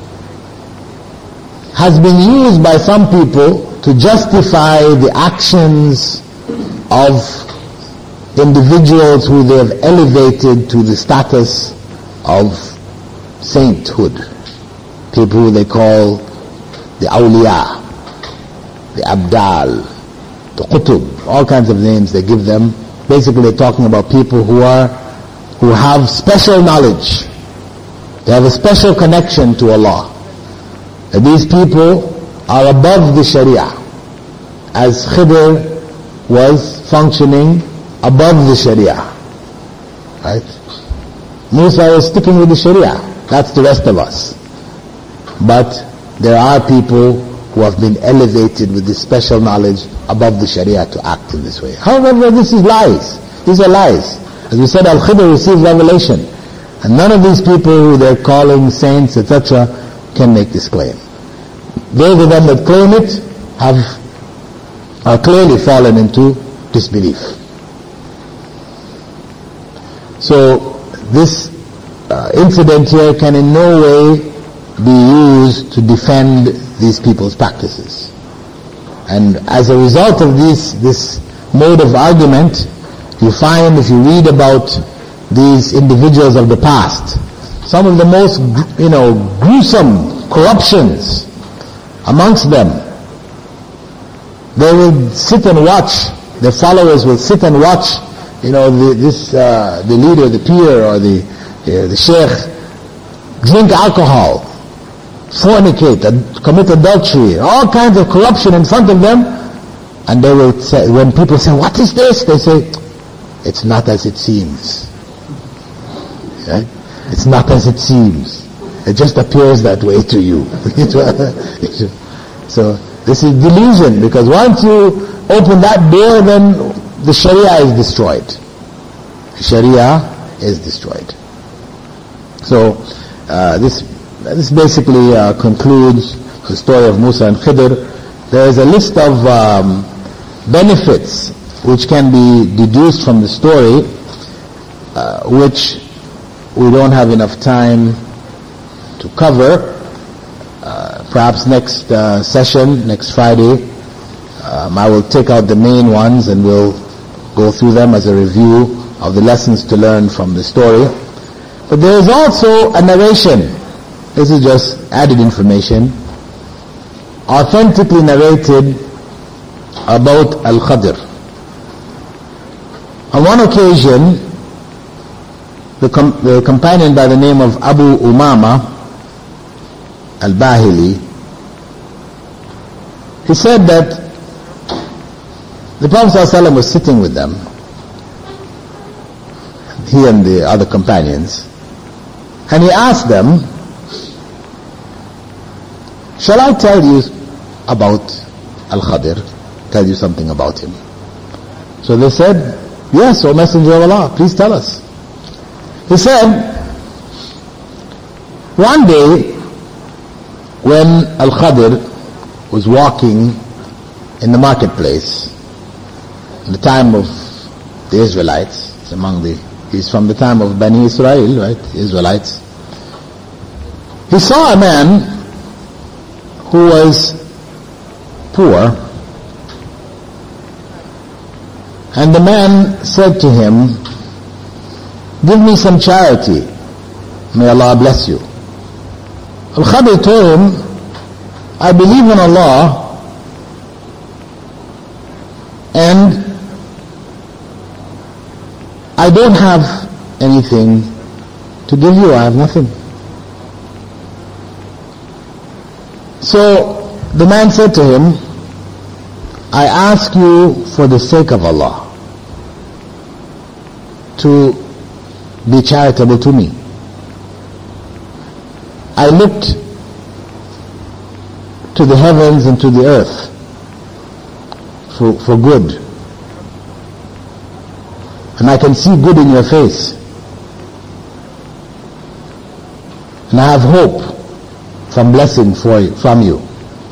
Speaker 2: has been used by some people to justify the actions of individuals who they have elevated to the status of sainthood. People who they call the awliya, the abdal, the qutub, all kinds of names they give them. Basically they're talking about people who have special knowledge. They have a special connection to Allah. And these people are above the Sharia, as Khidr was functioning above the Sharia. Right? Musa was sticking with the Sharia. That's the rest of us. But there are people who have been elevated with this special knowledge above the Sharia to act in this way. However, this is lies. These are lies. As we said, Al-Khidr received revelation. And none of these people who they're calling saints, etc., can make this claim. Those of them that claim it are clearly fallen into disbelief. So this incident here can in no way be used to defend these people's practices. And as a result of this mode of argument, you find, if you read about these individuals of the past, some of the most gruesome corruptions amongst them. They will sit and watch, their followers will sit and watch, the leader, the peer, or the sheikh drink alcohol, fornicate, commit adultery, all kinds of corruption in front of them, and they will say, when people say, what is this? They say, it's not as it seems. Right? It's not as it seems. It just appears that way to you. So this is delusion, because once you open that door, then the Sharia is destroyed. The Sharia is destroyed. So this basically concludes the story of Musa and Khidr. There is a list of benefits which can be deduced from the story, which we don't have enough time to cover. Perhaps next session, next Friday, I will take out the main ones and we'll go through them as a review of the lessons to learn from the story. But there is also a narration. This is just added information, authentically narrated about Al-Khidr. On one occasion, the companion by the name of Abu Umama Al-Bahili, he said that the Prophet ﷺ was sitting with them, he and the other companions, and he asked them, shall I tell you about Al-Khidr, tell you something about him? So they said, yes, O Messenger of Allah, please tell us. He said, one day when Al-Khidr was walking in the marketplace, in the time of the Israelites, he's from the time of Bani Israel, right? Israelites. He saw a man who was poor, and the man said to him, "Give me some charity. May Allah bless you." Al-Khadir told him, "I believe in Allah, and I don't have anything to give you. I have nothing." So the man said to him, "I ask you for the sake of Allah to be charitable to me. I looked to the heavens and to the earth for good, and I can see good in your face, and I have hope from blessing from you."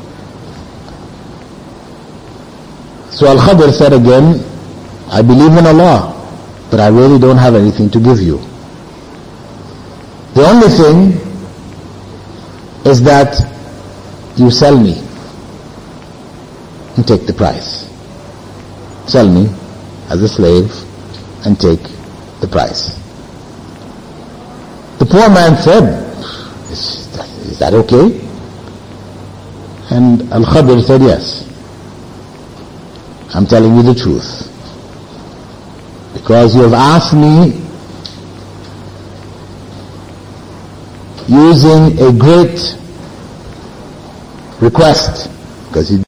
Speaker 2: So Al-Khadir said again, "I believe in Allah, but I really don't have anything to give you. The only thing is that you sell me and take the price. Sell me as a slave and take the price." The poor man said, "Is that okay?" And Al-Khadir said, "Yes. I'm telling you the truth. Because you have asked me using a great request," because he